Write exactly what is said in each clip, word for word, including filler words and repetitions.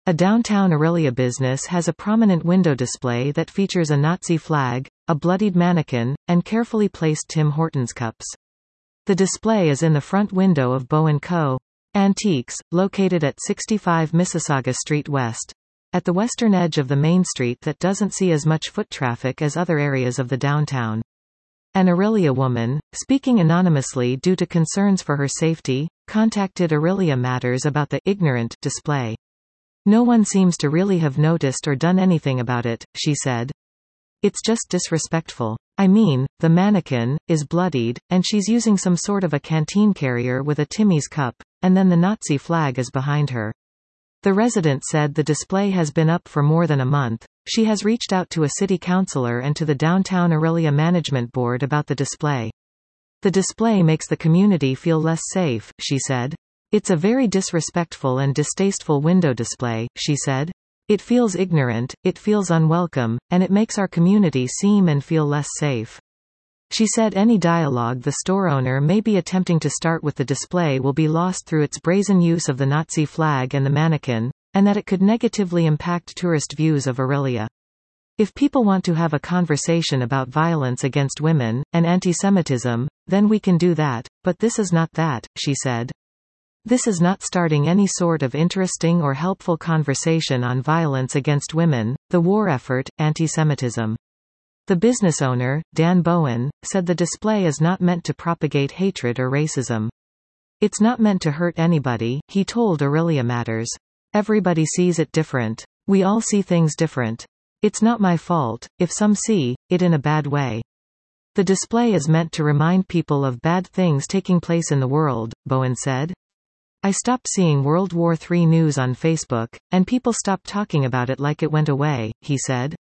A downtown Orillia business has a prominent window display that features a Nazi flag, a bloodied mannequin, and carefully placed Tim Hortons cups. The display is in the front window of Bow and Co. Antiques, located at sixty-five Mississauga Street West, at the western edge of the main street that doesn't see as much foot traffic as other areas of the downtown. An Orillia woman, speaking anonymously due to concerns for her safety, contacted Orillia Matters about the ignorant display. No one seems to really have noticed or done anything about it, she said. It's just disrespectful. I mean, the mannequin is bloodied, and she's using some sort of a canteen carrier with a Timmy's cup, and then the Nazi flag is behind her. The resident said the display has been up for more than a month. She has reached out to a city councillor and to the Downtown Orillia Management Board about the display. The display makes the community feel less safe, she said. It's a very disrespectful and distasteful window display, she said. It feels ignorant, it feels unwelcome, and it makes our community seem and feel less safe. She said any dialogue the store owner may be attempting to start with the display will be lost through its brazen use of the Nazi flag and the mannequin, and that it could negatively impact tourist views of Orillia. If people want to have a conversation about violence against women, and anti-Semitism, then we can do that, but this is not that, she said. This is not starting any sort of interesting or helpful conversation on violence against women, the war effort, anti-Semitism. The business owner, Dan Bowen, said the display is not meant to propagate hatred or racism. It's not meant to hurt anybody, he told Orillia Matters. Everybody sees it different. We all see things different. It's not my fault if some see it in a bad way. The display is meant to remind people of bad things taking place in the world, Bowen said. I stopped seeing World War Three news on Facebook, and people stopped talking about it like it went away, he said.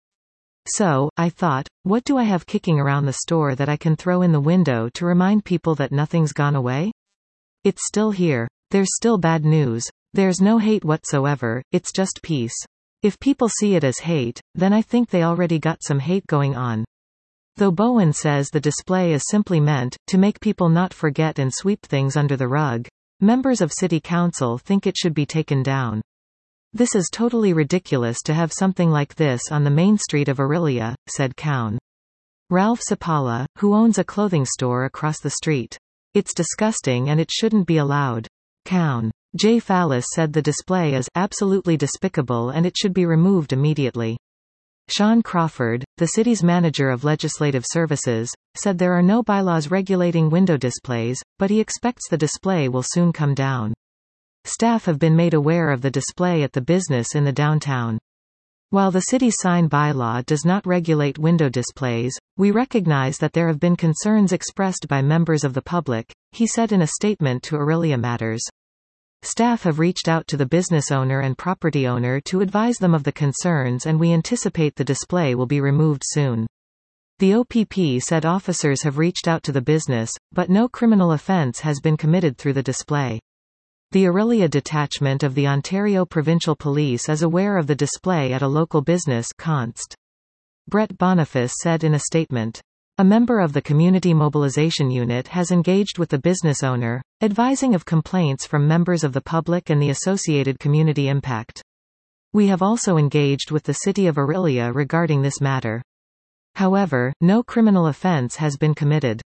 So, I thought, what do I have kicking around the store that I can throw in the window to remind people that nothing's gone away? It's still here. There's still bad news. There's no hate whatsoever, it's just peace. If people see it as hate, then I think they already got some hate going on. Though Bowen says the display is simply meant to make people not forget and sweep things under the rug, members of City Council think it should be taken down. This is totally ridiculous to have something like this on the main street of Orillia, said Cown. Ralph Sapala, who owns a clothing store across the street. It's disgusting and it shouldn't be allowed. Cown. Jay Fallis said the display is absolutely despicable and it should be removed immediately. Sean Crawford, the city's manager of legislative services, said there are no bylaws regulating window displays, but he expects the display will soon come down. Staff have been made aware of the display at the business in the downtown. While the city's sign bylaw does not regulate window displays, we recognize that there have been concerns expressed by members of the public, he said in a statement to Orillia Matters. Staff have reached out to the business owner and property owner to advise them of the concerns and we anticipate the display will be removed soon. The O P P said officers have reached out to the business, but no criminal offense has been committed through the display. The Orillia detachment of the Ontario Provincial Police is aware of the display at a local business Const. Brett Boniface said in a statement. A member of the Community Mobilization Unit has engaged with the business owner, advising of complaints from members of the public and the associated community impact. We have also engaged with the City of Orillia regarding this matter. However, no criminal offense has been committed.